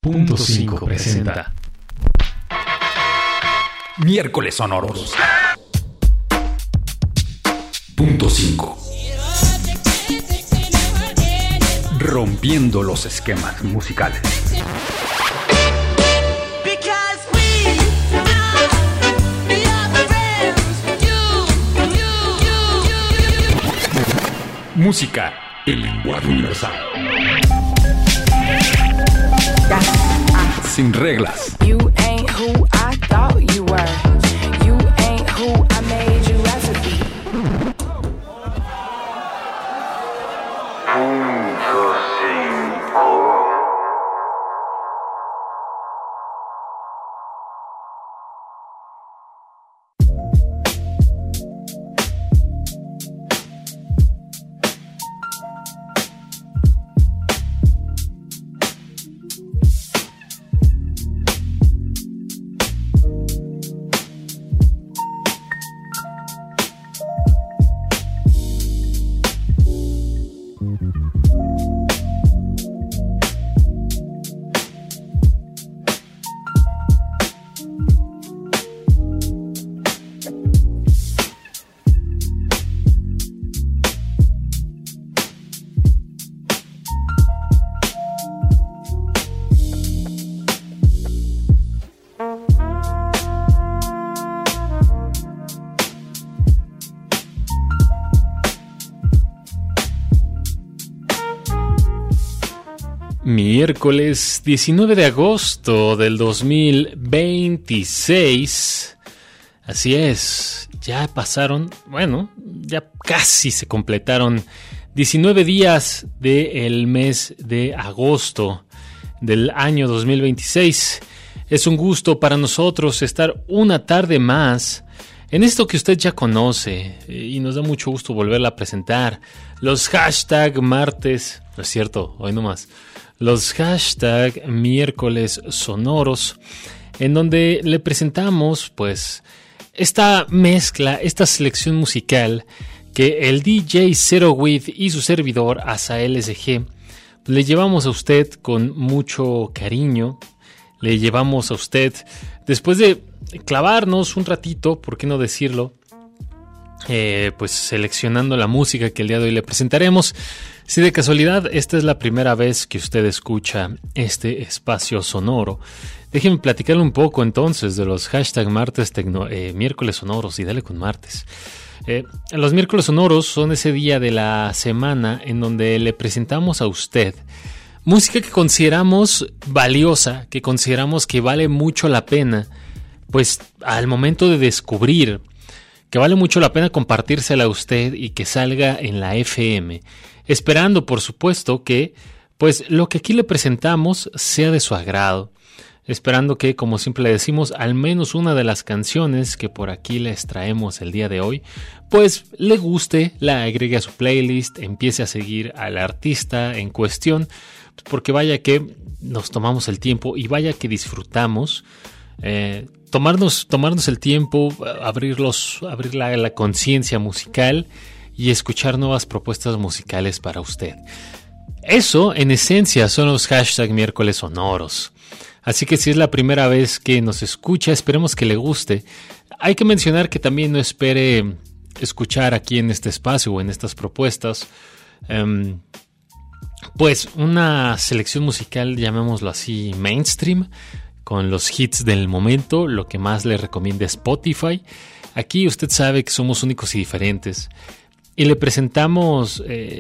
Punto 5 presenta Miércoles Sonoros. Punto 5. Rompiendo los esquemas musicales. Música, el lenguaje universal. Sin reglas. You ain't who I thought you were. You ain't who I made you out to be. Miércoles 19 de agosto del 2026. Así es, ya pasaron, ya casi se completaron 19 días del mes de agosto del año 2026. Es un gusto para nosotros estar una tarde más en esto que usted ya conoce y nos da mucho gusto volverla a presentar. Los hashtag martes, no es cierto, hoy nomás. Los hashtag miércoles sonoros, en donde le presentamos pues esta mezcla, esta selección musical que el DJ Zero With y su servidor Azael SG le llevamos a usted con mucho cariño. Le llevamos a usted después de clavarnos un ratito, por qué no decirlo, pues seleccionando la música que el día de hoy le presentaremos. Si de casualidad esta es la primera vez que usted escucha este espacio sonoro, déjeme platicarle un poco entonces de los hashtag miércoles sonoros y dale con martes. Los miércoles sonoros son ese día de la semana en donde le presentamos a usted música que consideramos valiosa, que consideramos que vale mucho la pena, pues al momento de descubrir, que vale mucho la pena compartírsela a usted y que salga en la FM, esperando por supuesto que pues lo que aquí le presentamos sea de su agrado, esperando que, como siempre le decimos, al menos una de las canciones que por aquí les traemos el día de hoy pues le guste, la agregue a su playlist, empiece a seguir al artista en cuestión, porque vaya que nos tomamos el tiempo y vaya que disfrutamos tomarnos el tiempo, abrir la conciencia musical y escuchar nuevas propuestas musicales para usted. Eso, en esencia, son los hashtag miércoles sonoros. Así que si es la primera vez que nos escucha, esperemos que le guste. Hay que mencionar que también no espere escuchar aquí en este espacio o en estas propuestas, pues una selección musical, llamémoslo así, mainstream, con los hits del momento, lo que más le recomienda Spotify. Aquí usted sabe que somos únicos y diferentes. Y le presentamos,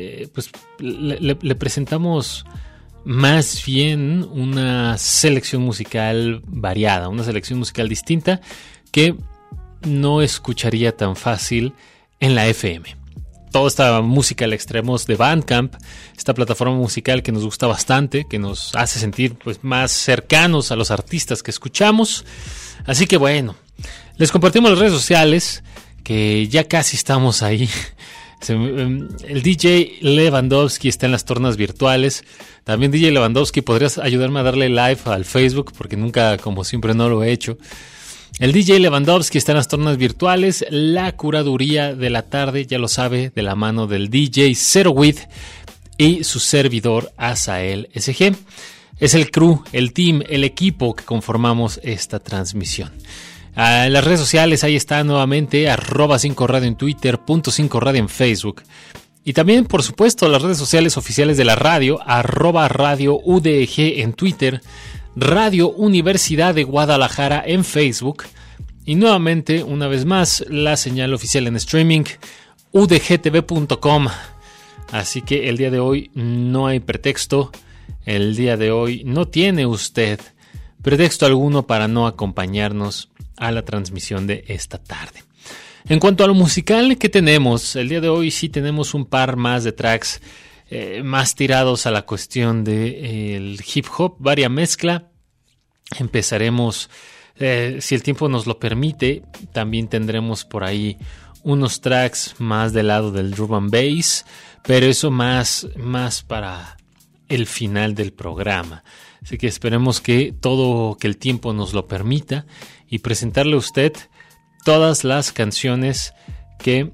le presentamos más bien una selección musical variada, una selección musical distinta que no escucharía tan fácil en la FM. Toda esta música la extraemos de Bandcamp, esta plataforma musical que nos gusta bastante, que nos hace sentir pues más cercanos a los artistas que escuchamos. Así que bueno, les compartimos las redes sociales, que ya casi estamos ahí. El DJ Lewandowski está en las tornas virtuales. También DJ Lewandowski, ¿podrías ayudarme a darle live al Facebook? Porque nunca, como siempre, no lo he hecho. El DJ Lewandowski está en las tornas virtuales. La curaduría de la tarde, ya lo sabe, de la mano del DJ Zero With y su servidor Azael SG. es el crew, el team, el equipo que conformamos esta transmisión. Las redes sociales, ahí está nuevamente, @5radio en Twitter, .5radio en Facebook. Y también, por supuesto, las redes sociales oficiales de la radio, @Radio UDG en Twitter, Radio Universidad de Guadalajara en Facebook. Y nuevamente, una vez más, la señal oficial en streaming, udgtv.com. Así que el día de hoy no hay pretexto. El día de hoy no tiene usted pretexto alguno para no acompañarnos a la transmisión de esta tarde. En cuanto a lo musical que tenemos, el día de hoy sí tenemos un par más de tracks más tirados a la cuestión del hip hop, varia mezcla. Empezaremos, si el tiempo nos lo permite, también tendremos por ahí unos tracks más del lado del drum and bass, pero eso más para el final del programa. Así que esperemos que el tiempo nos lo permita y presentarle a usted todas las canciones que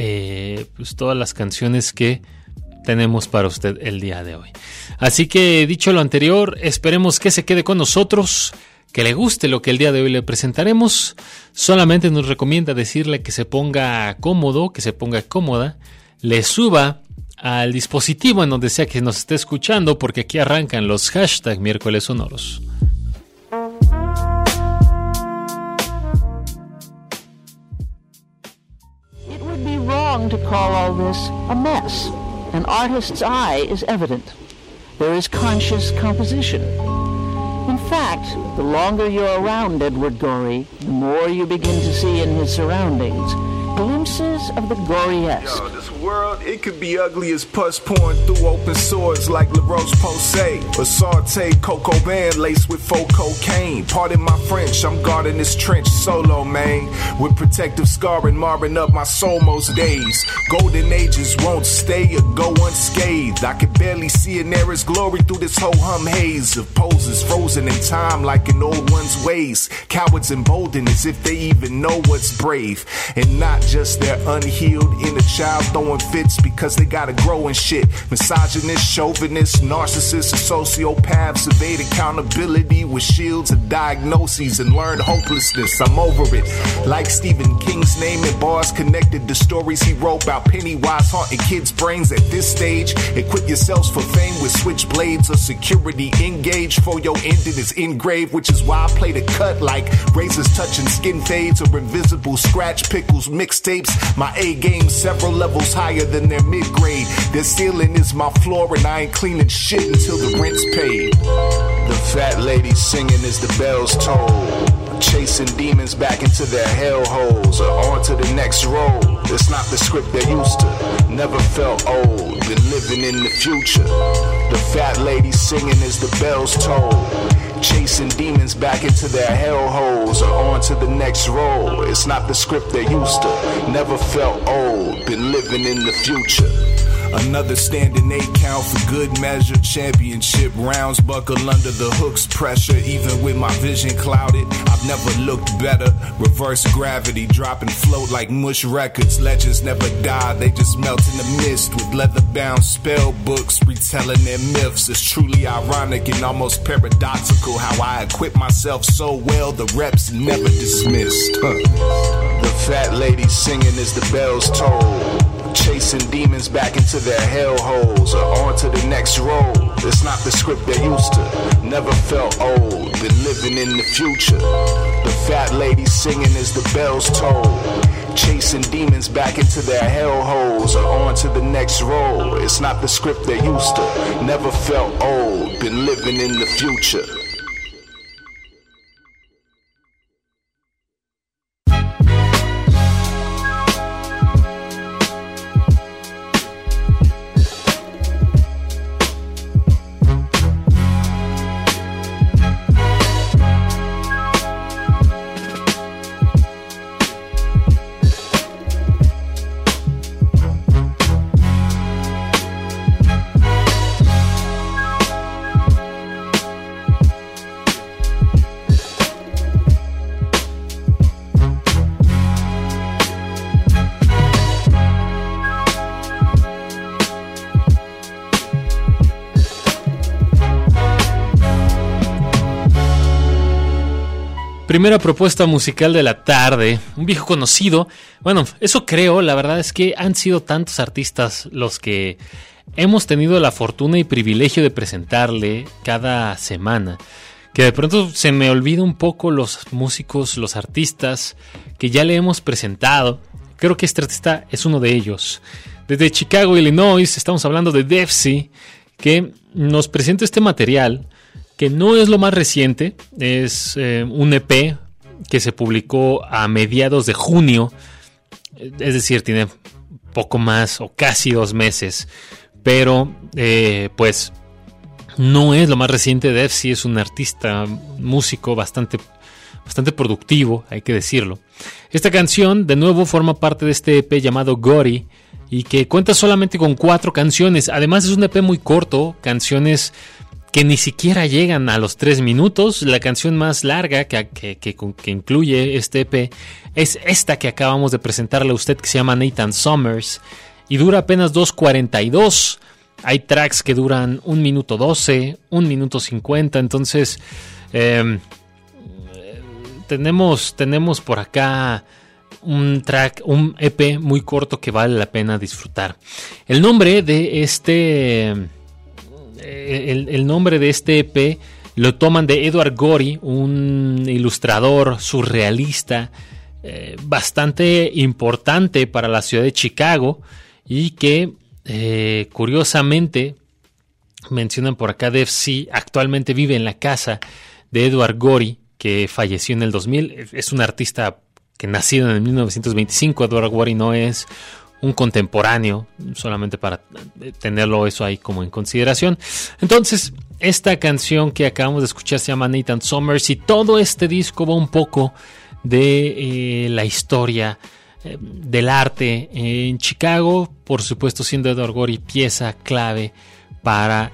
tenemos para usted el día de hoy. Así que, dicho lo anterior, esperemos que se quede con nosotros, que le guste lo que el día de hoy le presentaremos. Solamente nos recomienda decirle que se ponga cómodo, que se ponga cómoda, le suba al dispositivo en donde sea que nos esté escuchando, porque aquí arrancan los hashtag miércoles sonoros. It would be wrong to call all this a mess. An artist's eye is evident. There is conscious composition. In fact, the longer you're around Edward Gorey, the more you begin to see in his surroundings glimpses of the Gorey-esque. Yo, this world, it could be ugly as pus pouring through open swords like La Roche-Posay, or sauteed cocoa band laced with faux cocaine. Pardon my French, I'm guarding this trench solo, man, with protective scarring marring up my soul most days. Golden ages won't stay or go unscathed. I can barely see an era's glory through this ho-hum haze of poses frozen in time like an old one's ways. Cowards emboldened as if they even know what's brave, and not just their unhealed inner child throwing fits because they gotta grow and shit. Misogynists, chauvinists, narcissists, and sociopaths evade accountability with shields of diagnoses and learned hopelessness. I'm over it. Like Stephen King's name and bars connected to stories he wrote about Pennywise haunting kids' brains at this stage. Equip yourselves for fame with switchblades or security. Engage for your ending is engraved, which is why I play the cut like razors touching skin fades or invisible scratch pickles mixtapes. My A game several levels higher than their mid-grade. Their ceiling is my floor and I ain't cleaning shit until the rent's paid. The fat lady singing as the bells toll, chasing demons back into their hellholes or on to the next role. It's not the script they're used to. Never felt old, been living in the future. The fat lady singing as the bells toll, chasing demons back into their hellholes or on to the next role. It's not the script they're used to. Never felt old, been living in the future. Another standing 8 count for good measure. Championship rounds buckle under the hook's pressure. Even with my vision clouded, I've never looked better. Reverse gravity, drop and float like mush records. Legends never die, they just melt in the mist. With leather-bound spell books retelling their myths. It's truly ironic and almost paradoxical how I equip myself so well the reps never dismissed. The fat lady singing as the bells toll, chasing demons back into their hellholes or on to the next role. It's not the script they're used to. Never felt old, been living in the future. The fat lady singing as the bells toll, chasing demons back into their hellholes or on to the next role. It's not the script they're used to. Never felt old, been living in the future. Primera propuesta musical de la tarde, un viejo conocido. Bueno, eso creo, la verdad es que han sido tantos artistas los que hemos tenido la fortuna y privilegio de presentarle cada semana, que de pronto se me olvida un poco los músicos, los artistas que ya le hemos presentado. Creo que este artista es uno de ellos. Desde Chicago, Illinois, estamos hablando de Dev-C, que nos presenta este material que no es lo más reciente, es un EP que se publicó a mediados de junio, es decir, tiene poco más o casi 2 meses, pero pues no es lo más reciente. Dev-C es un artista, músico bastante productivo, hay que decirlo. Esta canción, de nuevo, forma parte de este EP llamado Gory, y que cuenta solamente con 4 canciones. Además es un EP muy corto, canciones que ni siquiera llegan a los 3 minutos. La canción más larga que incluye este EP es esta que acabamos de presentarle a usted, que se llama Nathan Summers, y dura apenas 2:42. Hay tracks que duran 1 minuto 12, 1 minuto 50, entonces tenemos por acá un track, un EP muy corto que vale la pena disfrutar. El nombre de este EP lo toman de Edward Gorey, un ilustrador surrealista bastante importante para la ciudad de Chicago, y que curiosamente mencionan por acá, Dev-C actualmente vive en la casa de Edward Gorey, que falleció en el 2000. Es un artista que nacido en el 1925. Edward Gorey no es un contemporáneo, solamente para tenerlo eso ahí como en consideración. Entonces, esta canción que acabamos de escuchar se llama Nathan Summers, y todo este disco va un poco de la historia del arte en Chicago, por supuesto siendo Edward Gorey pieza clave para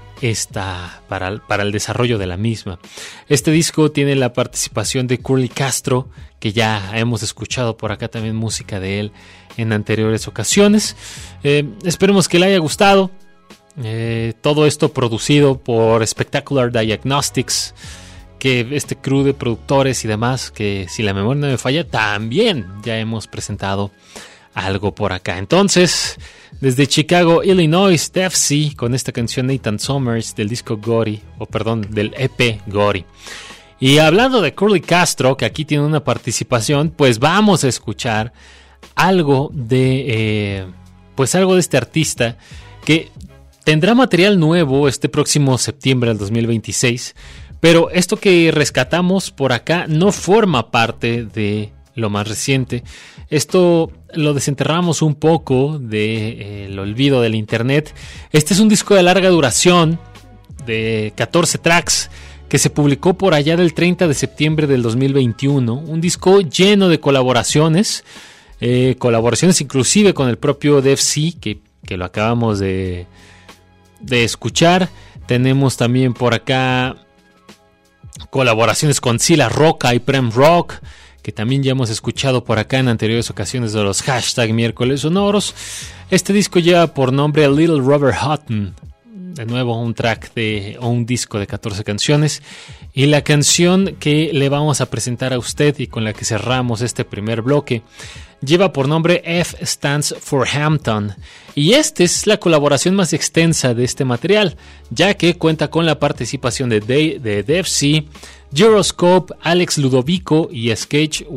el desarrollo de la misma. Este disco tiene la participación de Curly Castro, que ya hemos escuchado por acá también música de él en anteriores ocasiones. Esperemos que le haya gustado. Todo esto producido por Spectacular Diagnostics, que este crew de productores y demás, que si la memoria no me falla, también ya hemos presentado algo por acá. Entonces, desde Chicago, Illinois, Dev-C con esta canción Nathan Summers del disco Gory, del EP Gory. Y hablando de Curly Castro, que aquí tiene una participación, pues vamos a escuchar algo de este artista que tendrá material nuevo este próximo septiembre del 2026, pero esto que rescatamos por acá no forma parte de lo más reciente. Esto lo desenterramos un poco del olvido del internet. Este es un disco de larga duración de 14 tracks que se publicó por allá del 30 de septiembre del 2021. Un disco lleno de colaboraciones, colaboraciones inclusive con el propio Dev-C, que lo acabamos de escuchar. Tenemos también por acá colaboraciones con Sila Roca y Prem Rock, que también ya hemos escuchado por acá en anteriores ocasiones de los hashtag miércoles sonoros. Este disco lleva por nombre Little Robert Hutton. De nuevo un disco de 14 canciones. Y la canción que le vamos a presentar a usted y con la que cerramos este primer bloque lleva por nombre F Stands for Hampton. Y esta es la colaboración más extensa de este material, ya que cuenta con la participación de Dev-C, Gyroscope, Alex Ludovico y Sketch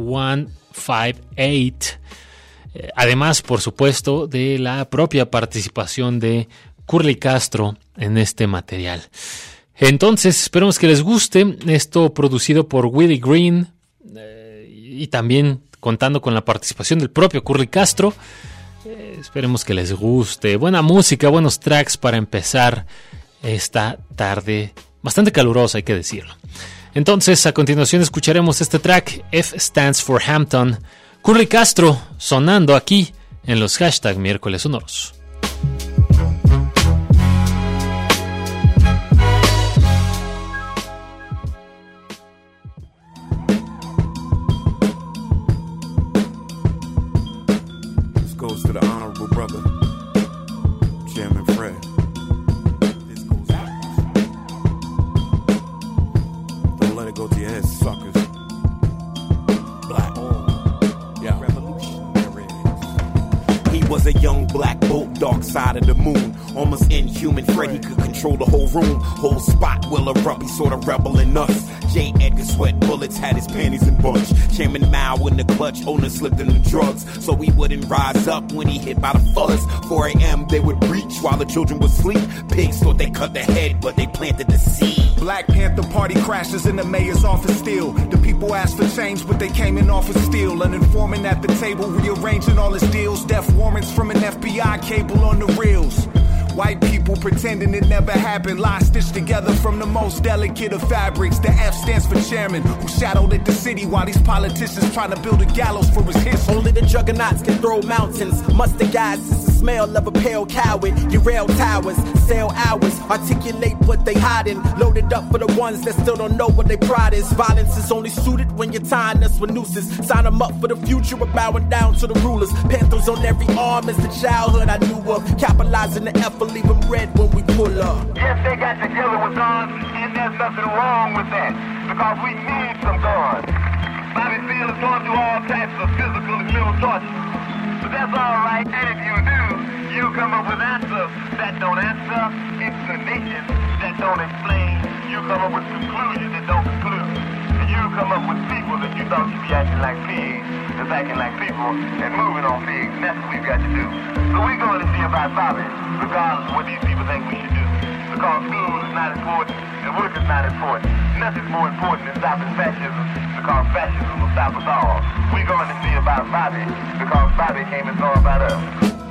158. Además, por supuesto, de la propia participación de Curly Castro en este material. Entonces, esperemos que les guste. Esto producido por Willie Green y también contando con la participación del propio Curly Castro. Esperemos que les guste. Buena música, buenos tracks para empezar esta tarde bastante calurosa, hay que decirlo. Entonces, a continuación escucharemos este track, F Stands for Hampton. Curly Castro sonando aquí en los hashtag miércoles sonoros. Goes to the honorable brother, Chairman Fred. This goes out. Don't let it go to your head, suckers. black. Yeah. He was a young black bolt, dark side of the moon. Almost inhuman threat, he could control the whole room. Whole spot will erupt, he sort of rebel in us. J. Edgar sweat bullets, had his panties in bunch. Chairman Mao in the clutch, owner slipped in the drugs. So he wouldn't rise up when he hit by the fullest. 4 a.m. they would breach while the children would sleep. Pigs thought they cut the head, but they planted the seed. Black Panther party crashes in the mayor's office still. The people asked for change, but they came in off of steel. An informant at the table rearranging all his deals. Death warrants from an FBI cable on the reels. White people pretending it never happened. Lies stitched together from the most delicate of fabrics. The F stands for chairman, who shadowed at the city while these politicians trying to build a gallows for his history. Only the juggernauts can throw mountains. Mustard guys, it's the smell of a pale coward. Derail towers, sell hours, articulate what they hiding. Loaded up for the ones that still don't know what their pride is. Violence is only suited when you're tying us with nooses. Sign them up for the future of bowing down to the rulers. Panthers on every arm is the childhood I knew of. Capitalizing the effort, leave them red when we pull up. Yes, they got together with guns, and there's nothing wrong with that, because we need some guns. Bobby Seale is going through all types of physical and mental torture. But that's all right, and if you do, you come up with answers that don't answer, explanations that don't explain. You come up with conclusions that don't conclude. And you come up with people that you thought should be acting like pigs, that's acting like people, and moving on pigs, and that's what we've got to do. So we're going to see about Bobby, regardless of what these people think we should do. Because school is not important, and work is not important. Nothing's more important than stopping fascism, because fascism will stop us all. We're going to see about Bobby, because Bobby came and saw about us.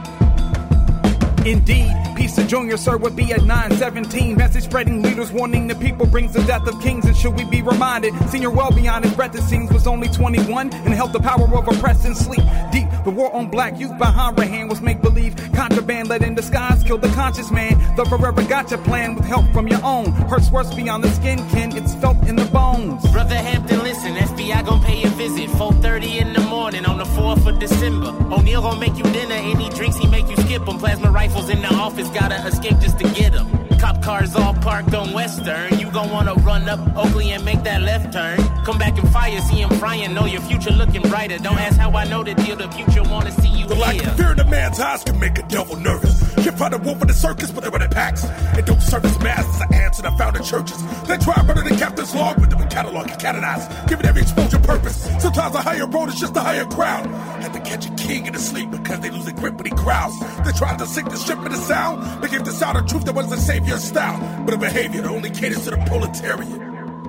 Indeed, peace to Junior Sir would be at 917. Message spreading, leaders warning the people brings the death of kings. And should we be reminded, Senior well beyond his breath it seems was only 21 and held the power of oppressing sleep. Deep, the war on black youth behind Rahan was make-believe. Contraband led in disguise, killed the conscious man. The forever gotcha plan with help from your own. Hurts worse beyond the skin, kin, it's felt in the bones. Brother Hampton, listen, FBI gon' pay a visit. 4:30 in the morning on the 4th of December. O'Neal gon' make you dinner, any drinks he make you skip them. Plasma rifles in the office, gotta escape just to get them. Cop cars all parked on Western. You gon' wanna run up Oakley and make that left turn. Come back and fire, see him frying. Know your future looking brighter. Don't ask how I know the deal. The future wanna see you the lack here. of fear in a man's eyes can make a devil nervous. You find a wolf in the circus, but they're in the packs. And don't service masses of ants that I found in churches. They try to murder the captain's log, but they been cataloged and canonized. Giving every exposure purpose. Sometimes a higher road is just a higher crowd. Had to catch a king in his sleep because they lose their grip when he growls. They tried to sink the ship in the sound. They gave the sound of truth that was the savior's style. But a behavior that only caters to the proletariat.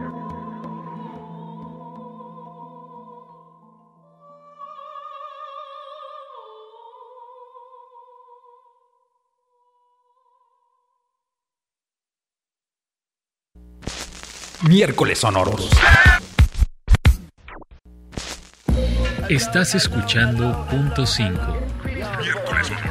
Miércoles sonoros. Estás escuchando Punto 5. Miércoles sonoros.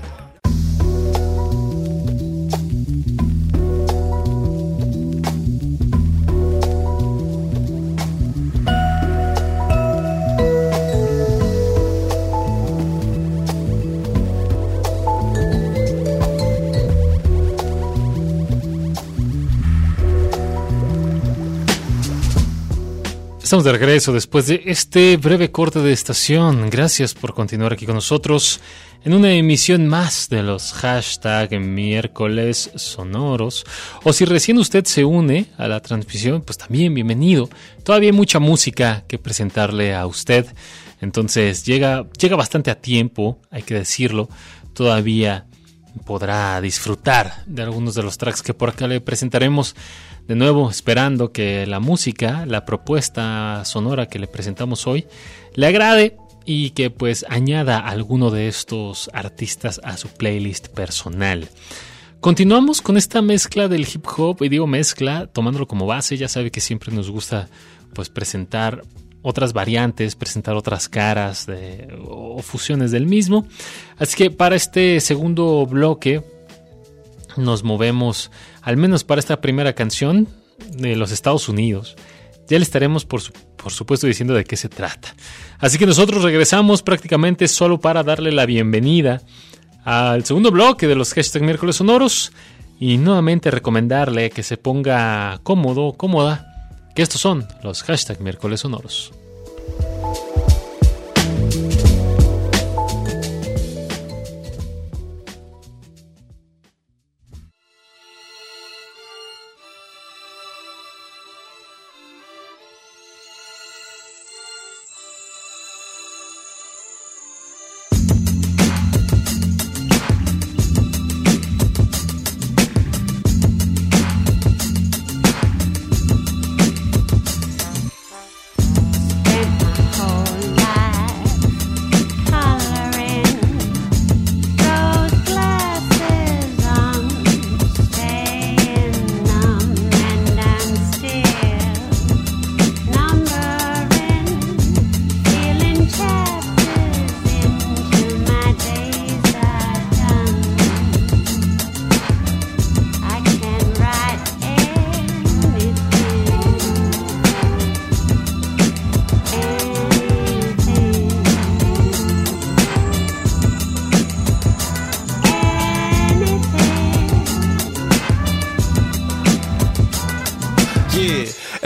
Estamos de regreso después de este breve corte de estación. Gracias por continuar aquí con nosotros en una emisión más de los hashtag miércoles sonoros. O si recién usted se une a la transmisión, pues también bienvenido. Todavía hay mucha música que presentarle a usted. Entonces llega bastante a tiempo, hay que decirlo. Todavía podrá disfrutar de algunos de los tracks que por acá le presentaremos. De nuevo, esperando que la música, la propuesta sonora que le presentamos hoy, le agrade y que pues añada a alguno de estos artistas a su playlist personal. Continuamos con esta mezcla del hip hop, y digo mezcla, tomándolo como base. Ya sabe que siempre nos gusta pues presentar otras variantes, presentar otras caras o fusiones del mismo. Así que para este segundo bloque nos movemos, al menos para esta primera canción, de los Estados Unidos. Ya le estaremos por supuesto diciendo de qué se trata. Así que nosotros regresamos prácticamente solo para darle la bienvenida al segundo bloque de los hashtag miércoles sonoros y nuevamente recomendarle que se ponga cómodo, cómoda, que estos son los hashtag miércoles sonoros.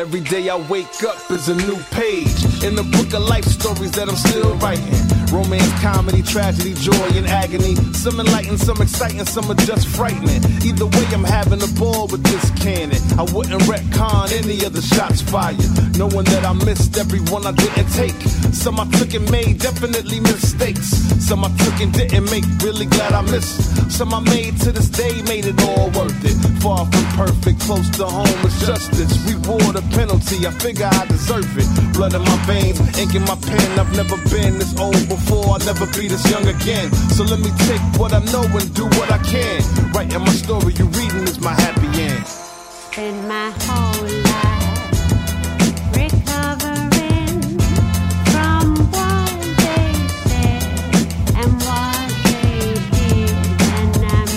Every day I wake up is a new page in the book of life stories that I'm still writing. Romance, comedy, tragedy, joy, and agony. Some enlightened, some exciting, some are just frightening. Either way, I'm having a ball with this cannon. I wouldn't retcon any of the shots fired, knowing that I missed every one I didn't take. Some I took and made definitely mistakes. Some I took and didn't make, really glad I missed. Some I made to this day, made it all worth it. Far from perfect, close to home is justice. Reward or penalty, I figure I deserve it. Blood in my veins, ink in my pen. I've never been this old before, I'll never be this young again. So let me take what I know and do what I can. Writing my story, you reading is my happy end. Spend my whole life recovering from what they said and what they did, and I'm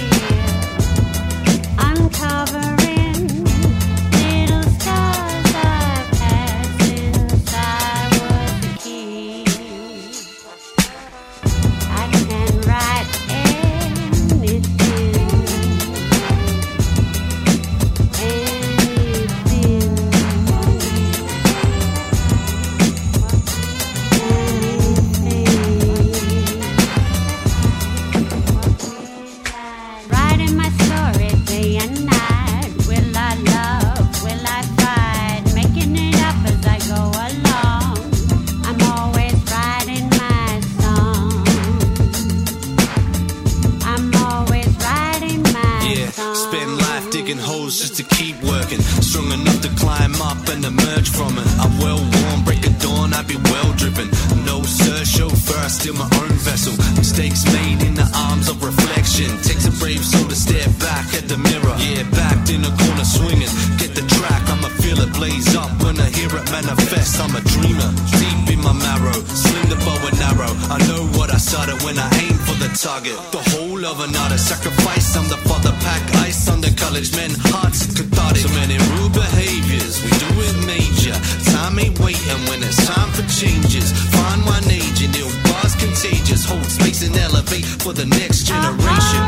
still uncovering little scars I've had since I was a kid. I can write anything. Writing my story day and night. Will I love? Will I fight? Making it up as I go along. I'm always writing my song. I'm always writing my song. Spend life digging holes just to keep working. Strong enough to climb up and emerge from it. I'm well worn, break of dawn, I be well driven. No sir, chauffeur, I steal my own vessel. Mistakes made in the arms of reflection. Takes a brave soul to stare back at the mirror. Yeah, backed in a corner swinging. Get the track, I'ma feel it blaze up when I hear it manifest. I'm a dreamer, deep in my marrow. Sling the bow and arrow. I know what I started when I aim for the target. The whole of another sacrifice. I'm the father pack ice on the college men. Hearts cathartic. So many rude behaviors, we do it major. Time ain't waiting when it's time for changes. Find one age and ill bars contagious. Hold space and elevate for the next generation.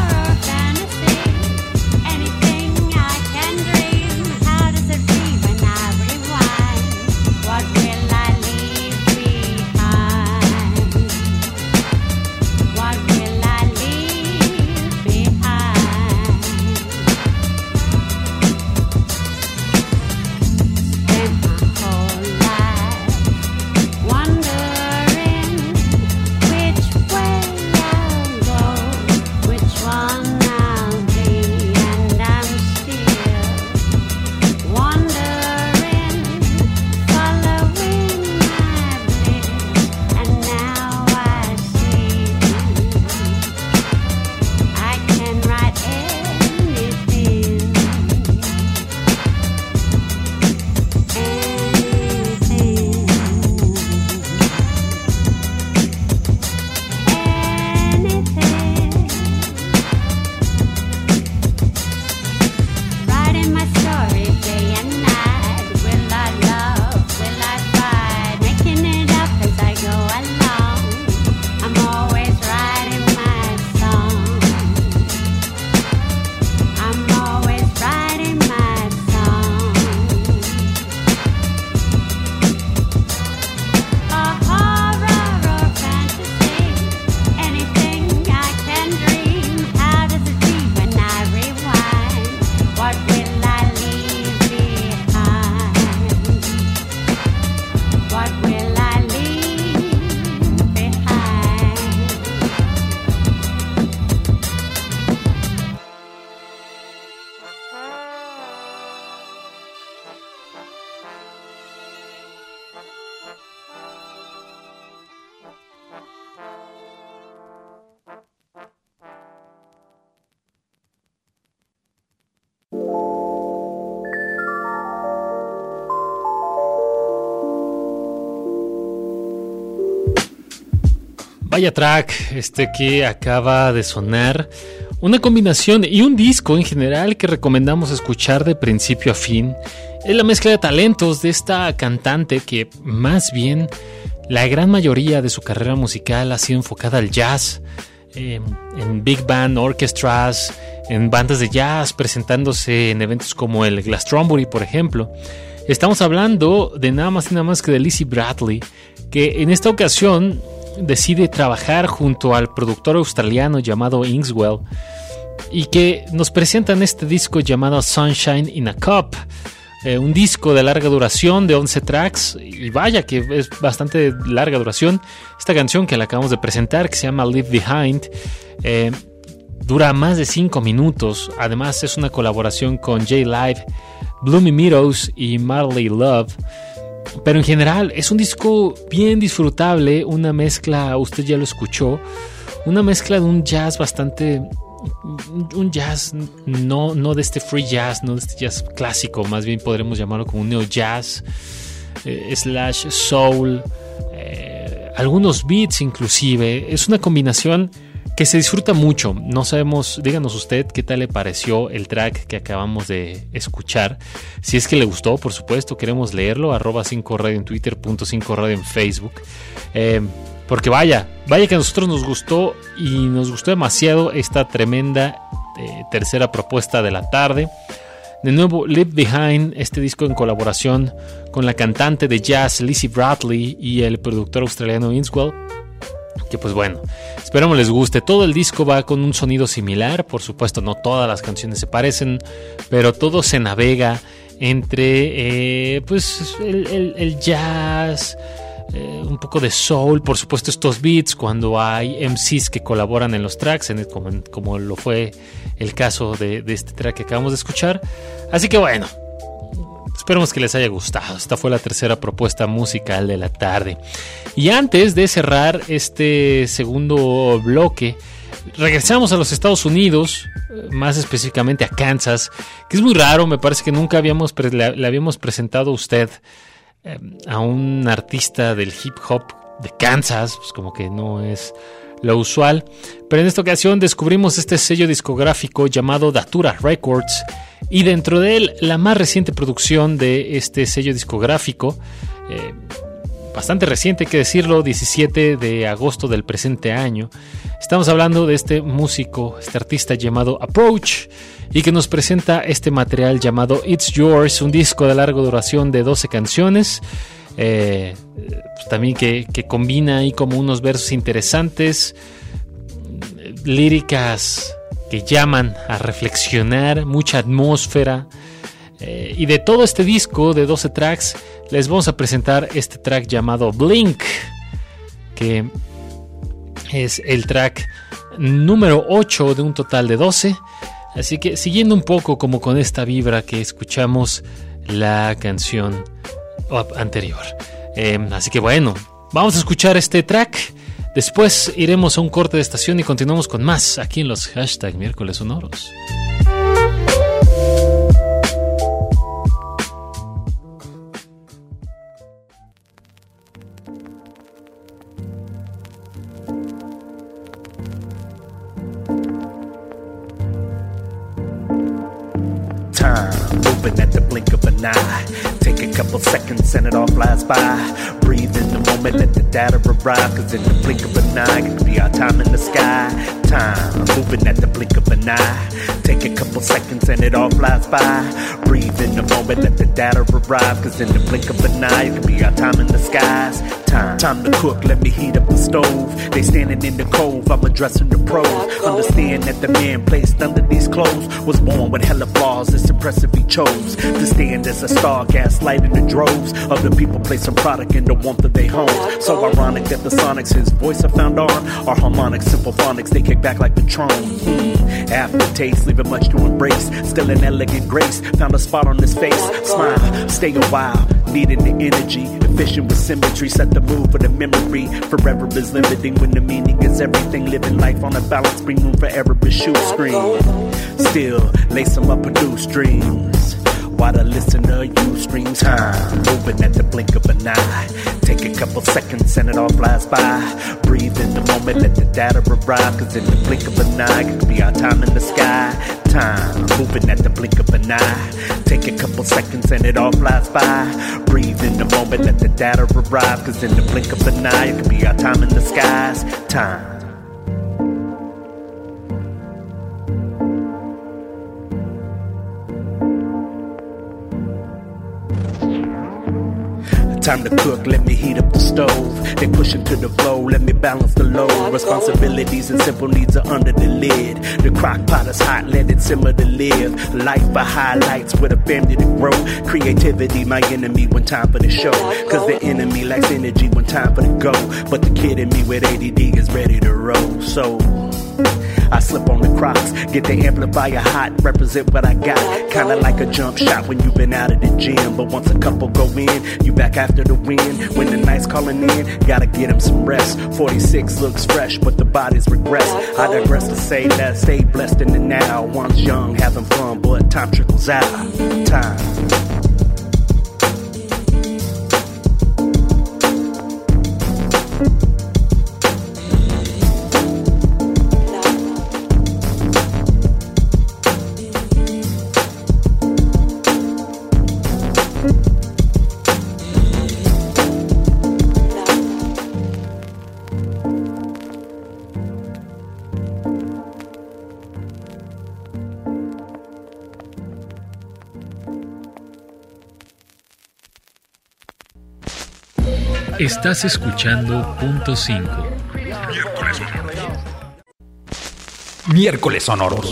Vaya track que acaba de sonar. Una combinación y un disco en general que recomendamos escuchar de principio a fin. Es la mezcla de talentos de esta cantante que más bien la gran mayoría de su carrera musical ha sido enfocada al jazz. en big band orchestras, en bandas de jazz, presentándose en eventos como el Glastonbury, por ejemplo. Estamos hablando de nada más y nada más que de Lizzie Bradley, que en esta ocasión decide trabajar junto al productor australiano llamado Inkswell, y que nos presentan este disco llamado Sunshine in a Cup, un disco de larga duración de 11 tracks, y vaya que es bastante larga duración. Esta canción que la acabamos de presentar, que se llama Leave Behind, dura más de 5 minutos. Además es una colaboración con J-Live, Bloomy Meadows y Marley Love. Pero en general es un disco bien disfrutable, una mezcla, usted ya lo escuchó, una mezcla de un jazz bastante... un jazz no de este free jazz, no de este jazz clásico, más bien podremos llamarlo como un neo jazz slash soul, algunos beats inclusive. Es una combinación que se disfruta mucho. No sabemos, díganos usted qué tal le pareció el track que acabamos de escuchar. Si es que le gustó, por supuesto, queremos leerlo, @5radio en Twitter, .5radio en Facebook. Porque vaya que a nosotros nos gustó, y nos gustó demasiado esta tremenda tercera propuesta de la tarde. De nuevo, Leave Behind, este disco en colaboración con la cantante de jazz Lizzie Bradley y el productor australiano Inkswell, que pues bueno, esperamos les guste. Todo el disco va con un sonido similar, por supuesto no todas las canciones se parecen, pero todo se navega entre pues el jazz, un poco de soul, por supuesto estos beats cuando hay MCs que colaboran en los tracks, como lo fue el caso de este track que acabamos de escuchar. Así que bueno, esperemos que les haya gustado. Esta fue la tercera propuesta musical de la tarde. Y antes de cerrar este segundo bloque, regresamos a los Estados Unidos, más específicamente a Kansas, que es muy raro. Me parece que nunca le habíamos presentado a usted a un artista del hip hop de Kansas, pues como que no es lo usual. Pero en esta ocasión descubrimos este sello discográfico llamado Datura Records, y dentro de él la más reciente producción de este sello discográfico, bastante reciente hay que decirlo, 17 de agosto del presente año. Estamos hablando de este músico, este artista llamado Approach, y que nos presenta este material llamado It's Yours, un disco de larga duración de 12 canciones, pues también que combina ahí como unos versos interesantes, líricas que llaman a reflexionar, mucha atmósfera. Y de todo este disco de 12 tracks les vamos a presentar este track llamado Blink, que es el track número 8 de un total de 12. Así que siguiendo un poco como con esta vibra que escuchamos la canción anterior. Así que bueno, vamos a escuchar este track. Después iremos a un corte de estación y continuamos con más aquí en los hashtag Miércoles Sonoros. Moving at the blink of an eye. Take a couple seconds and it all flies by. Breathe in the moment, let the data arrive. Cause in the blink of an eye, it could be our time in the sky. Time, moving at the blink of an eye. Take a couple seconds and it all flies by. Breathe in the moment, let the data arrive. Cause in the blink of an eye, it could be our time in the skies. Time to cook, let me heat up the stove. They standing in the cove, I'm addressing the pros. Understand that the man placed under these clothes was born with hella flaws. It's impressive he chose to stand as a star, gaslighting the droves of the people placing product in the warmth of their homes. So ironic that the sonics his voice I found on are harmonic, simple phonics, they kick back like Patron. Aftertaste, leaving much to embrace. Still an elegant grace, found a spot on his face. Smile, stay a while, needing the energy. Efficient with symmetry, set the mood for the memory. Forever is limiting when the meaning is everything. Living life on a balance, bring room for error, but shoot screen. Still, lace them up with new streams. While the listener use stream time, moving at the blink of an eye. Take a couple seconds and it all flies by. Breathe in the moment, let the data arrive. Cause in the blink of an eye, it could be our time in the sky. Time, moving at the blink of an eye. Take a couple seconds and it all flies by. Breathe in the moment, let the data arrive. Cause in the blink of an eye, it could be our time in the skies. Time. Time to cook, let me heat up the stove. They pushing to the flow, let me balance the load. Responsibilities and simple needs are under the lid. The crock pot is hot, let it simmer to live. Life for highlights with a family to grow. Creativity, my enemy when time for the show. Cause the enemy lacks energy when time for the go. But the kid in me with ADD is ready to roll. So I slip on the Crocs, get the amplifier hot, represent what I got. Kinda like a jump shot when you've been out of the gym. But once a couple go in, you back after the win. When the night's calling in, gotta get him some rest. 46 looks fresh, but the body's regress. I digress to say that stay blessed in the now. One's young, having fun, but time trickles out. Time. Estás escuchando Punto 5. Miércoles sonoros.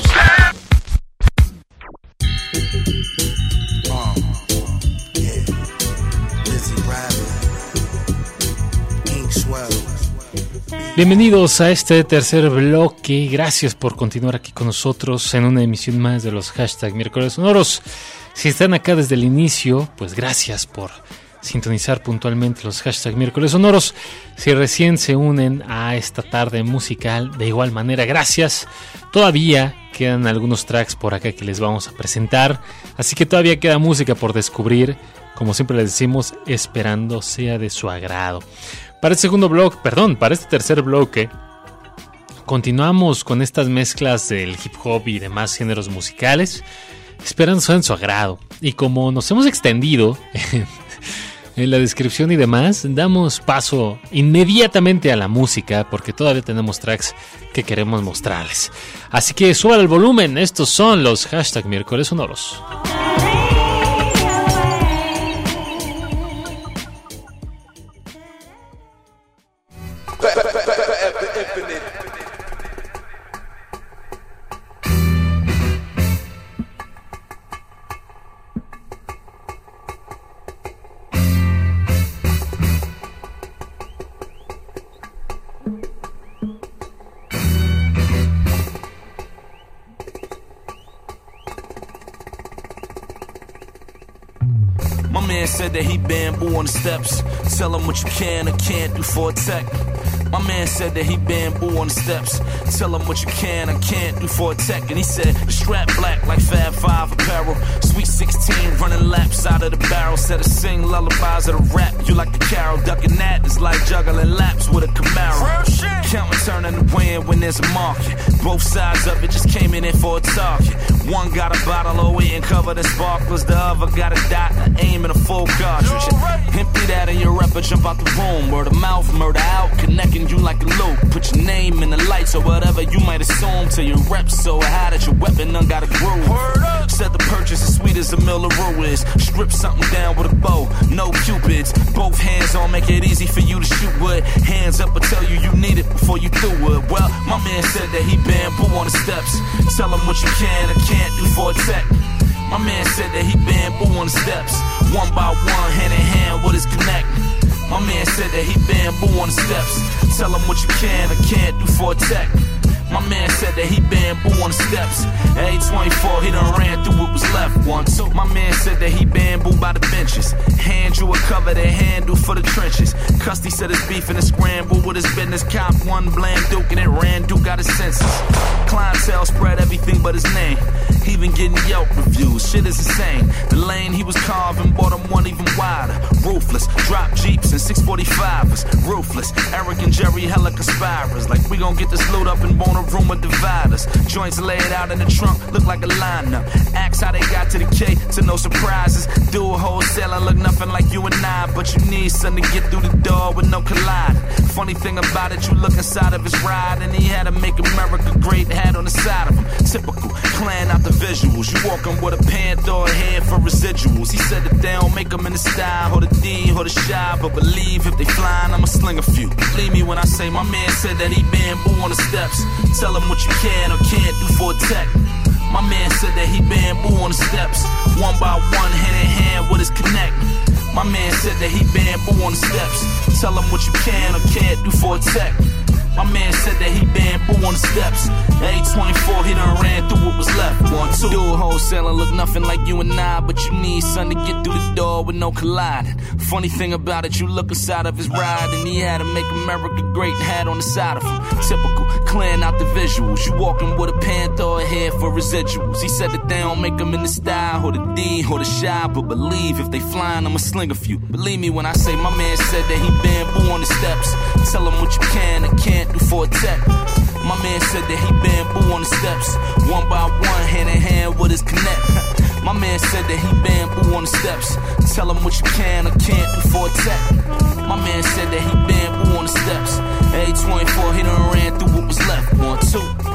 Bienvenidos a este tercer bloque. Gracias por continuar aquí con nosotros en una emisión más de los hashtag Miércoles Sonoros. Si están acá desde el inicio, pues gracias por sintonizar puntualmente los hashtag Miércoles Sonoros. Si recién se unen a esta tarde musical, de igual manera, gracias. Todavía quedan algunos tracks por acá que les vamos a presentar, así que todavía queda música por descubrir. Como siempre les decimos, esperando sea de su agrado. Para este para este tercer bloque, continuamos con estas mezclas del hip hop y demás géneros musicales, esperando sea de su agrado. Y como nos hemos extendido en la descripción y demás, damos paso inmediatamente a la música, porque todavía tenemos tracks que queremos mostrarles. Así que suban el volumen, estos son los hashtag Miércoles Sonoros. Said that he bamboo on the steps. Tell him what you can or can't do for a tech. My man said that he bamboo on the steps. Tell him what you can or can't do for a tech. And he said the strap black like Fab 5 apparel. Sweet 16 running laps out of the barrel. Said to sing lullabies of the rap. You like the carol. Ducking that is like juggling laps with a Camaro. Counting turning the wind when there's a market. Both sides of it just came in for a target. One got a bottle of it and covered in sparklers. The other got a dot, an aim, and a full cartridge. Empty that in your rep or jump out the room. Word of mouth, murder out, connecting you like a loop. Put your name in the lights or whatever you might assume. Till your rep so high that your weapon done got a groove. Said the purchase as sweet as a Miller is. Strip something down with a bow, no cupids. Both hands on, make it easy for you to shoot with. Hands up or tell you you need it before you do it. Well, my man said that he bamboo on the steps. Tell him what you can or can't do for a tech. My man said that he bamboo on the steps. One by one, hand in hand with his connect. My man said that he bamboo on the steps. Tell him what you can or can't do for a tech. My man said that he bamboo on the steps. At 824, he done ran through what was left once. So my man said that he bamboo by the benches. Hand you a cover that handle for the trenches. Custy said his beef and his scramble with his business. Cop one bland Duke and it ran Duke out his senses. Clientele spread everything but his name. He even getting Yelp reviews. Shit is insane. The lane he was carving bought him one even wider. Ruthless. Drop Jeep whips and 645ers. Ruthless, Eric and Jerry hella conspirers. Like we gon' get this load up and bone a room of dividers. Joints laid out in the trunk, look like a lineup. Ask how they got to the K, to no surprises. Do a wholesale and look nothing like you and I. But you need something to get through the door with no collide. Funny thing about it, you look inside of his ride and he had to make America great, hat on the side of him. Typical, clan out the visuals. You walking with a panther or a head for residuals. He said that they don't make them in the style or the D or the shy, but believe if they flying, I'ma sling a few. Believe me when I say my man said that he bamboo on the steps. Tell him what you can or can't do for a tech. My man said that he bamboo on the steps. One by one, hand in hand with his connect. My man said that he bamboo on the steps. Tell him what you can or can't do for a tech. My man said that he bamboo on the steps. A24, he done ran through what was left. 1, 2. Do a wholesale and look nothing like you and I, but you need something to get through the door with no colliding. Funny thing about it, you look inside of his ride and he had to make America great, hat on the side of him. Typical, clearing out the visuals. You walking with a panther or a head for residuals. He said that they don't make them in the style or the D or the shy, but believe if they flying, I'ma sling a few. Believe me when I say my man said that he bamboo on the steps. Tell him what you can and can't do for a tech. My man said that he bamboo on the steps. One by one, hand in hand with his connect. My man said that he bamboo on the steps. Tell him what you can or can't do for a tech. My man said that he bamboo on the steps. A24, he done ran through what was left. 1, 2.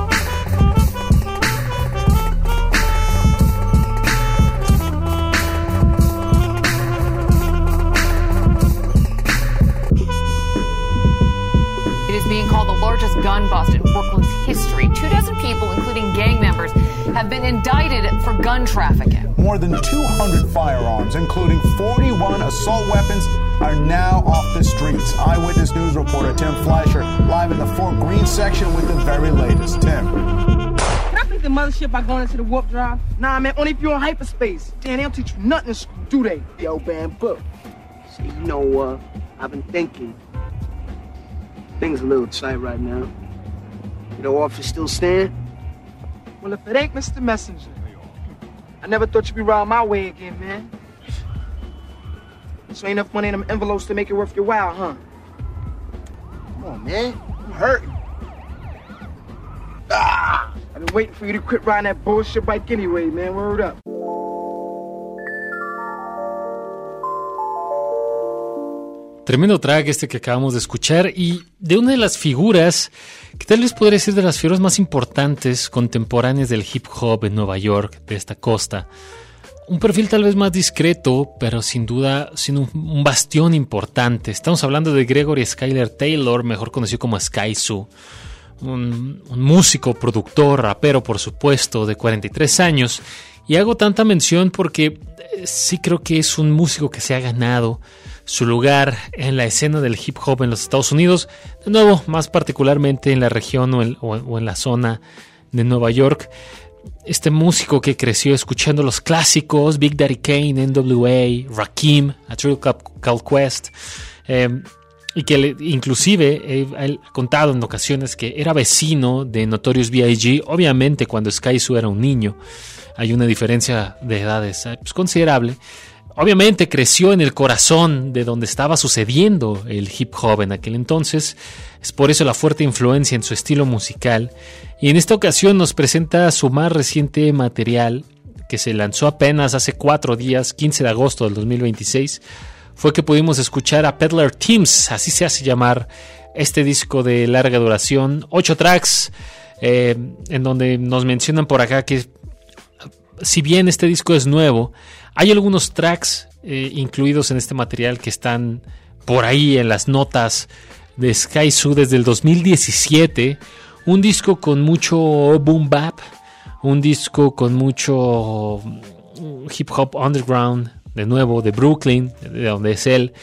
Being called the largest gun bust in Brooklyn's history. 24 people, including gang members, have been indicted for gun trafficking. More than 200 firearms, including 41 assault weapons, are now off the streets. Eyewitness News reporter Tim Fleischer live in the Fort Greene section with the very latest. Tim. Can I beat the mothership by going into the warp drive? Nah, man, only if you're in hyperspace. Damn, they don't teach you nothing in school, do they? Yo, bamboo. See, you know, I've been thinking. Things a little tight right now. You know, office still stand? Well, if it ain't Mr. Messenger, I never thought you'd be riding my way again, man. So ain't enough money in them envelopes to make it worth your while, huh? Come on, man. I'm hurting. I've been waiting for you to quit riding that bullshit bike anyway, man. Word up. Tremendo track este que acabamos de escuchar y de una de las figuras que tal vez podría ser de las figuras más importantes contemporáneas del hip hop en Nueva York, de esta costa. Un perfil tal vez más discreto, pero sin duda siendo un bastión importante. Estamos hablando de Gregory Skyler Taylor, mejor conocido como Sky Zoo. Un músico, productor, rapero por supuesto, de 43 años. Y hago tanta mención porque sí creo que es un músico que se ha ganado su lugar en la escena del hip hop en los Estados Unidos, de nuevo, más particularmente en la región o en la zona de Nueva York. Este músico que creció escuchando los clásicos, Big Daddy Kane, NWA, Rakim, A Tribe Called Quest, y que inclusive ha contado en ocasiones que era vecino de Notorious B.I.G., obviamente cuando Sky Zoo era un niño. Hay una diferencia de edades pues, considerable. Obviamente creció en el corazón de donde estaba sucediendo el hip hop en aquel entonces. Es por eso la fuerte influencia en su estilo musical. Y en esta ocasión nos presenta su más reciente material, que se lanzó apenas hace 4 días, 15 de agosto del 2026. Fue que pudimos escuchar a Peddler Teams, así se hace llamar este disco de larga duración. 8 tracks, en donde nos mencionan por acá que si bien este disco es nuevo, hay algunos tracks incluidos en este material que están por ahí en las notas de Sky Zoo desde el 2017. Un disco con mucho boom bap, un disco con mucho hip hop underground, de nuevo de Brooklyn, de donde es él.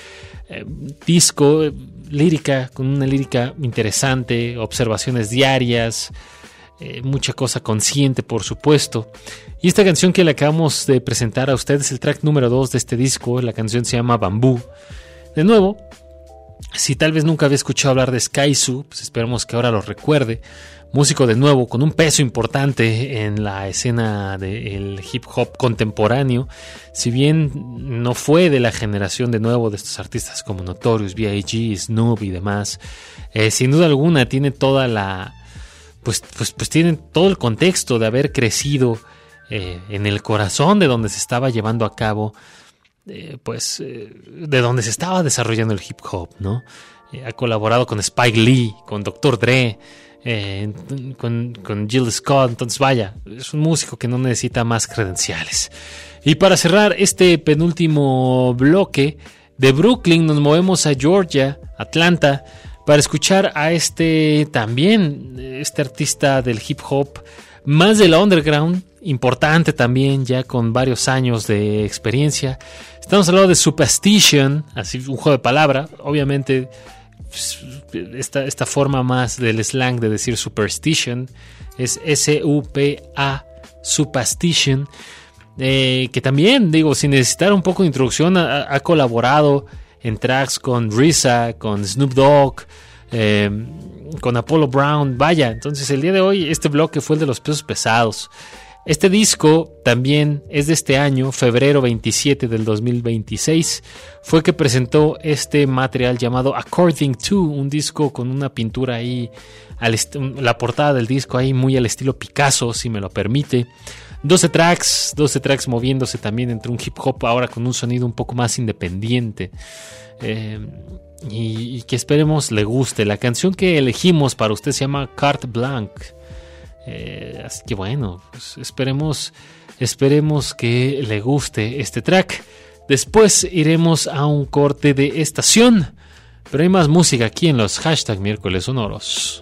Disco lírica, con una lírica interesante, observaciones diarias, mucha cosa consciente, por supuesto. Y esta canción que le acabamos de presentar a ustedes, el track número 2 de este disco, la canción se llama Bambú. De nuevo, Si tal vez nunca había escuchado hablar de Skyzoo, pues esperamos que ahora lo recuerde. Músico de nuevo con un peso importante en la escena del hip hop contemporáneo. Si bien no fue de la generación de nuevo de estos artistas como Notorious, B.I.G., Snoop y demás, sin duda alguna tiene toda la... Pues tienen todo el contexto de haber crecido en el corazón de donde se estaba llevando a cabo, de donde se estaba desarrollando el hip hop, ¿no? Ha colaborado con Spike Lee, con Dr. Dre, con Jill Scott. Entonces vaya, es un músico que no necesita más credenciales. Y para cerrar este penúltimo bloque, de Brooklyn nos movemos a Georgia, Atlanta, para escuchar a este artista del hip hop, más de la underground, importante también, ya con varios años de experiencia. Estamos hablando de Superstition, así un juego de palabra, obviamente esta forma más del slang de decir superstition es S-U-P-A, Superstition, que también, digo, sin necesitar un poco de introducción, ha colaborado en tracks con RZA, con Snoop Dogg, con Apollo Brown. Vaya, entonces el día de hoy este bloque fue el de los pesos pesados. Este disco también es de este año, febrero 27 del 2026, fue que presentó este material llamado According To, un disco con una pintura ahí, la portada del disco ahí muy al estilo Picasso, si me lo permite. 12 tracks moviéndose también entre un hip hop ahora con un sonido un poco más independiente, y que esperemos le guste. La canción que elegimos para usted se llama Carte Blanche. Así que bueno, pues esperemos que le guste este track. Después iremos a un corte de estación, pero hay más música aquí en los hashtag miércoles sonoros.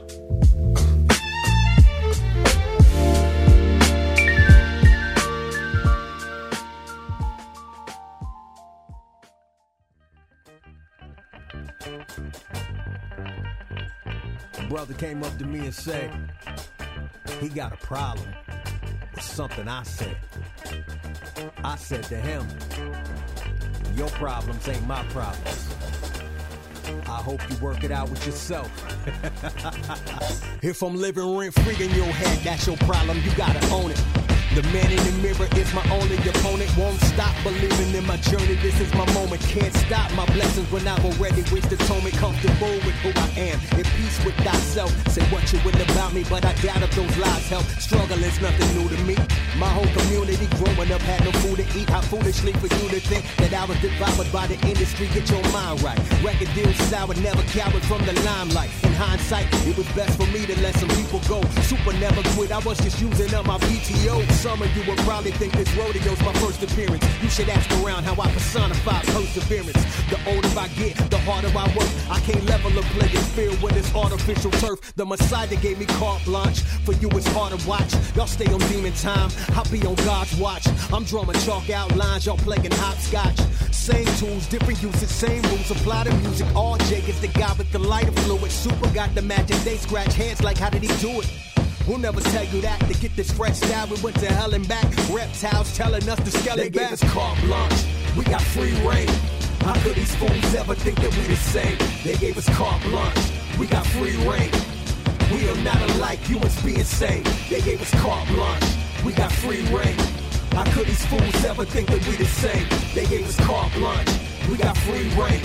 A brother came up to me and said he got a problem with something I said. I said to him, your problems ain't my problems. I hope you work it out with yourself. If I'm living rent free in your head, that's your problem, you gotta own it. The man in the mirror is my only opponent. Won't stop believing in my journey. This is my moment. Can't stop my blessings when I've already reached atonement. Comfortable with who I am. In peace with thyself. Say what you will about me, but I doubt if those lies help. Struggle is nothing new to me. My whole community growing up had no food to eat. How foolishly for you to think that I was devoured by the industry. Get your mind right. Record deals sour, never cowered from the limelight. In hindsight, it was best for me to let some people go. Super never quit. I was just using up my PTO. Some of you will probably think this rodeo's my first appearance. You should ask around how I personify perseverance. The older I get, the harder I work. I can't level a playing field with this artificial turf. The Messiah gave me carte blanche. For you it's hard to watch. Y'all stay on demon time. I'll be on God's watch. I'm drumming chalk outlines. Y'all playing hopscotch. Same tools, different uses, same rules. Apply the music. RJ is the guy with the lighter fluid. Super got the magic. They scratch heads like how did he do it? We'll never tell you that. To get this fresh style, we went to hell and back. Reptiles telling us to scale it back. They gave us carte blanche. We got free reign. How could these fools ever think that we the same? They gave us carte blanche. We got free reign. We are not alike. You must be insane. They gave us carte blanche. We got free reign. How could these fools ever think that we the same? They gave us carte blanche. We got free reign.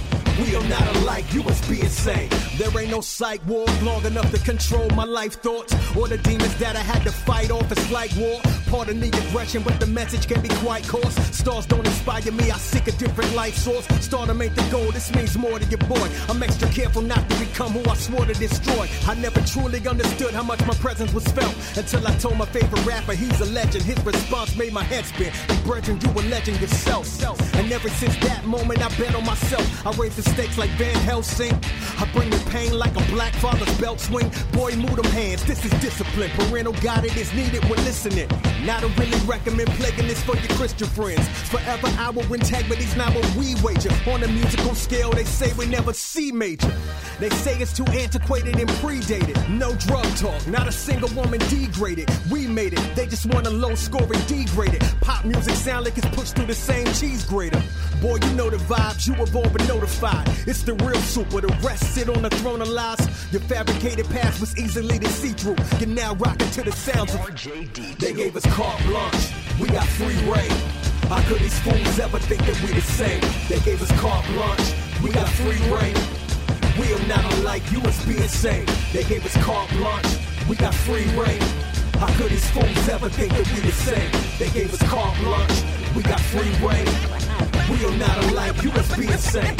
We are not alike, you must be insane. There ain't no psych ward long enough to control my life thoughts or the demons that I had to fight off. It's like war. Pardon the aggression, but the message can be quite coarse. Stars don't inspire me, I seek a different light source. Stardom ain't the goal, this means more to your boy. I'm extra careful not to become who I swore to destroy. I never truly understood how much my presence was felt until I told my favorite rapper he's a legend. His response made my head spin. Like, brethren, you a legend yourself. And ever since that moment, I bet on myself. I raised the stakes like Van Helsing. I bring the pain like a black father's belt swing. Boy, move them hands, this is discipline. Parental guidance is needed when listening. Not to really recommend plaguing this for your Christian friends. Forever our integrity's not what we wager. On a musical scale, they say we never see major. They say it's too antiquated and predated. No drug talk, not a single woman degraded. We made it, they just want a low scoring degraded. Pop music sound like it's pushed through the same cheese grater. boy, you know the vibes. You were born but notified. It's the real super. The rest sit on the throne of lies. Your fabricated past was easily to see through. You're now rocking to the sounds of RJD. They gave us carte blanche. We got free reign. How could these fools ever think that we the same? They gave us carte blanche. We got free reign. We are not alike. You must be insane. They gave us carte blanche. We got free reign. How could these fools ever think that we the same? They gave us carte blanche. We got free reign. We are not alike. You must be insane.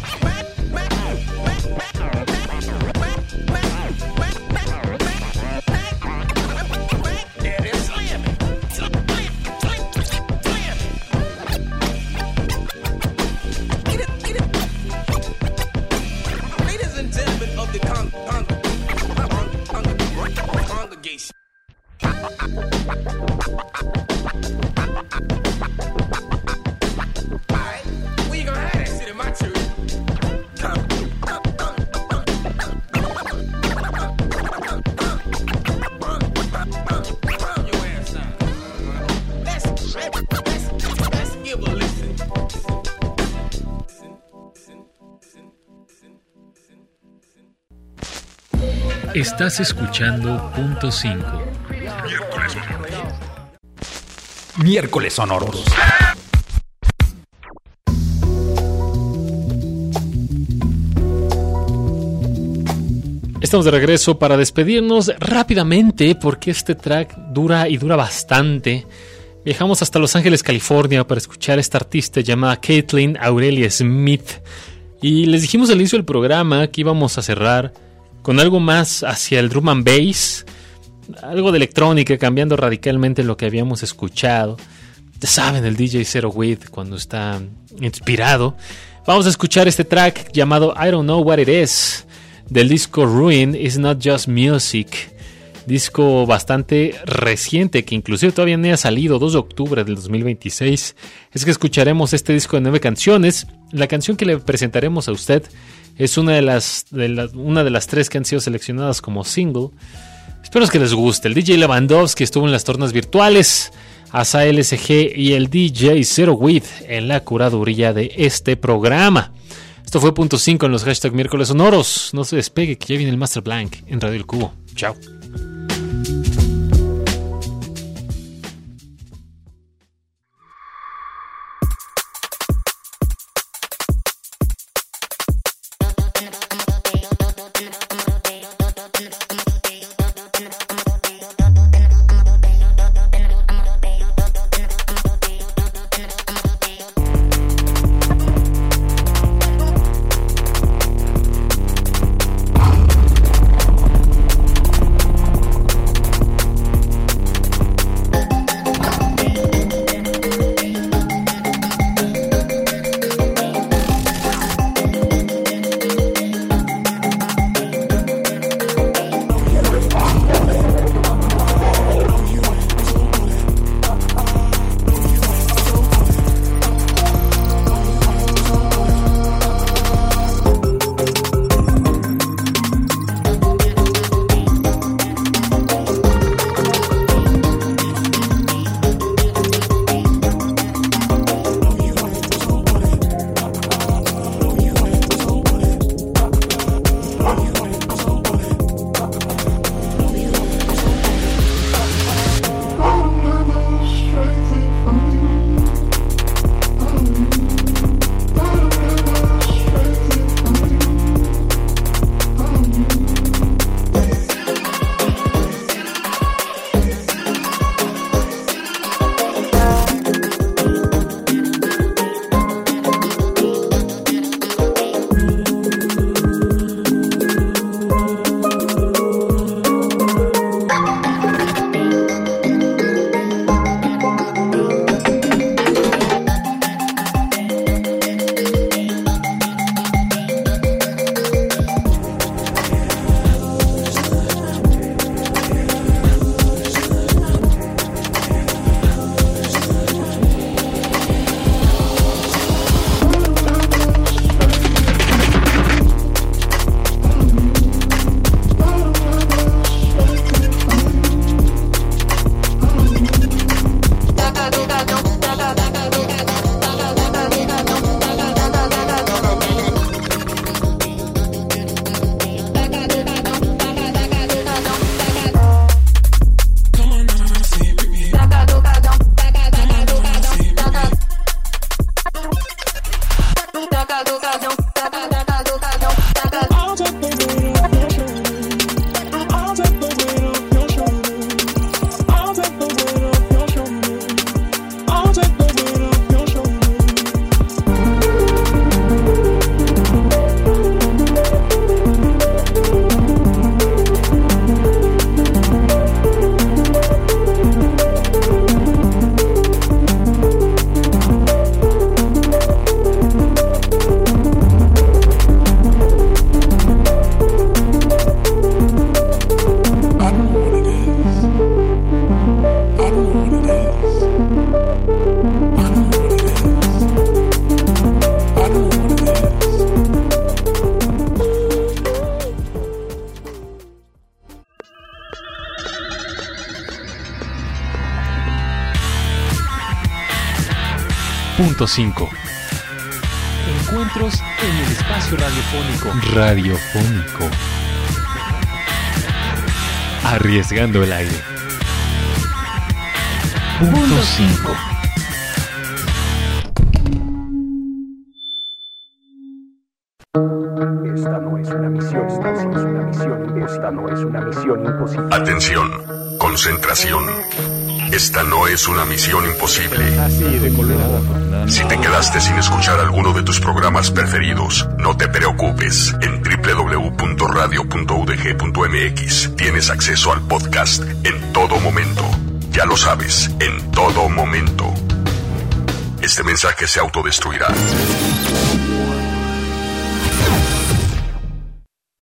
Ladies and gentlemen of the congregation. Alright, we gonna have that shit in my church. Your ass out. Let's give a listen. Estás escuchando Punto 5. Miércoles sonoros. Estamos de regreso para despedirnos rápidamente porque este track dura bastante. Viajamos hasta Los Ángeles, California para escuchar a esta artista llamada Caitlin Aurelia Smith. Y les dijimos al inicio del programa que íbamos a cerrar con algo más hacia el drum and bass, algo de electrónica, cambiando radicalmente lo que habíamos escuchado. Ya saben, el DJ Zero With cuando está inspirado. Vamos a escuchar este track llamado I Don't Know What It Is, del disco Ruin Is Not Just Music, disco bastante reciente que inclusive todavía no ha salido, 2 de octubre del 2026. Es que escucharemos este disco de 9 canciones. La canción que le presentaremos a usted es una de las 3 que han sido seleccionadas como single. Espero que les guste. El DJ Lewandowski estuvo en las tornas virtuales, Asa LSG y el DJ Zero With en la curaduría de este programa. Esto fue Punto 5 en los hashtag miércoles sonoros. No se despegue, que ya viene el Master Blank en Radio El Cubo. Chao. 5. Encuentros en el espacio radiofónico. Radiofónico. Arriesgando el aire. Punto 5. Esta no es una misión, esta no es una misión imposible. Atención, concentración. Esta no es una misión imposible. Si te quedaste sin escuchar alguno de tus programas preferidos, no te preocupes. En www.radio.udg.mx tienes acceso al podcast en todo momento. Ya lo sabes, en todo momento. Este mensaje se autodestruirá.